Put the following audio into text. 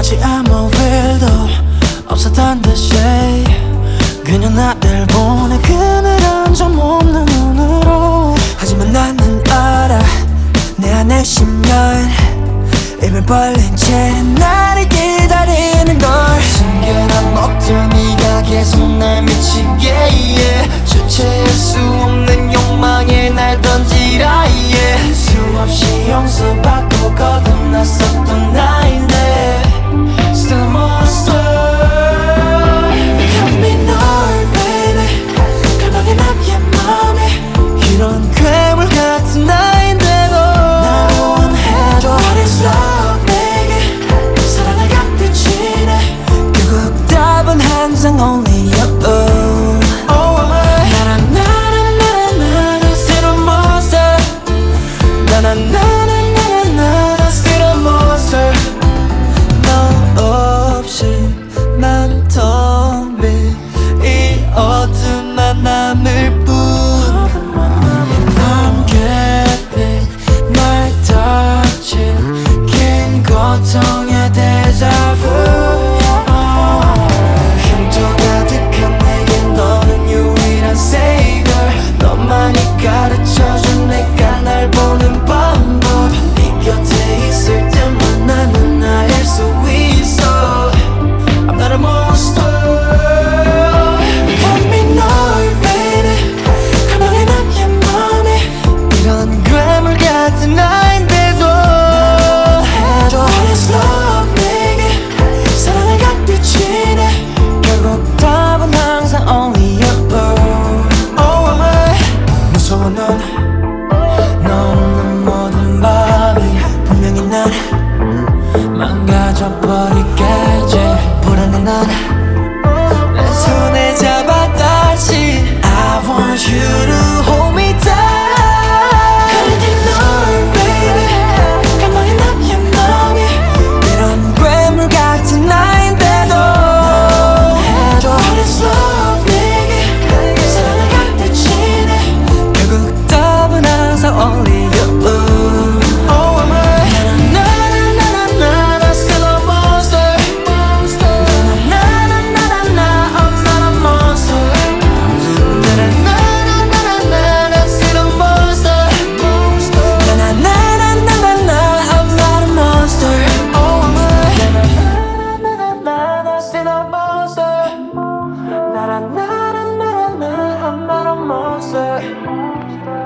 마치 아무 일도 없었던 듯이 그냥 나를 보내 그늘한 점 없는 눈으로. 하지만 나는 알아 내 안에 10년 입을 벌린 채 나를 기다리는 걸. 숨겨놔 먹던 네가 계속 날 미치게 주체할 수 없는 욕망에 날 던지라 수없이 용서받고 거듭났었던 나인데 Still a monster. Come me 널 baby 갈망해 나의 맘에 이런 괴물 같은 나인데도 날 원해줘. What is love 내게 사랑을 갖듯 지내 결국 답은 항상 only you. 나나나나나 still a monster. 너 없이 난 텅 빈 이 어둠만 남을 뿐. 넌 깊이 날 덮친 긴 고통의 데자부. 흉터 가득한 내게 너는 유일한 savior. 너만이 가르쳐준 내가 날 보는 방법. 네 곁에 있을 때만 나는 나일 수 있어. I'm not a monster. Got me 널 baby 가만히 나의 맘에 이런 괴물 같은 나인데도 해줘. What is love 내게 사랑을 갖듯 지내 결국 답은 항상 only you. Oh am I 무서워 넌 없는 모든 밤이 분명히 난 망가져버리겠지. 불안해 난 내 손에 잡아 다시 I want you to hold me tight. 그래 널 baby 가만히 나의 맘이 이런 괴물 같은 나인데도 해줘. What is love 내게 사랑을 갖듯 지내 결국 답은 항상 only you. Oh am I 나나나나나 still a monster. 나나나나나 I'm not a monster. 나나나나나 still a monster. 나나나나나 I'm not a monster. Oh am I 나나나나나 still a monster. 나나나나나 I'm not a monster.